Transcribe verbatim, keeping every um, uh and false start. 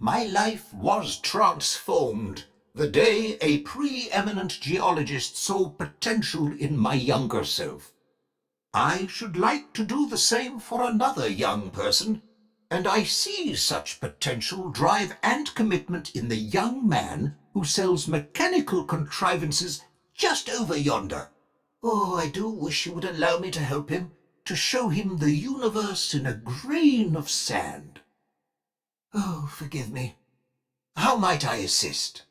My life was transformed the day a preeminent geologist saw potential in my younger self. I should like to do the same for another young person, and I see such potential, drive, and commitment in the young man who sells mechanical contrivances just over yonder. Oh, I do wish you would allow me to help him, to show him the universe in a grain of sand. Oh, forgive me. How might I assist?